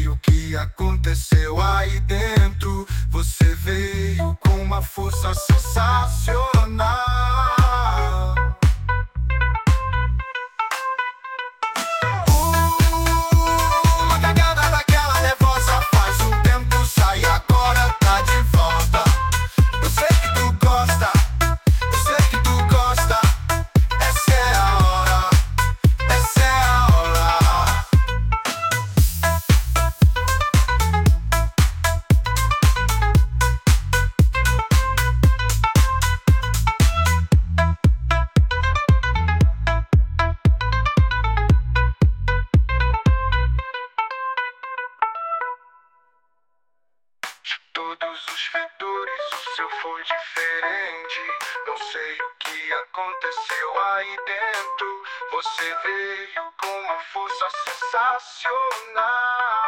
sei o que aconteceu aí dentro. Você veio com uma força sensacional. Uma cagada daquela nervosa faz um tempo sair, agora tá de volta. Eu sei que tu gosta, eu sei que tu gosta. Essa é a hora, essa é a hora. Todos os fedores, o seu foi diferente. Não sei o que aconteceu aí dentro. Você veio com uma força sensacional.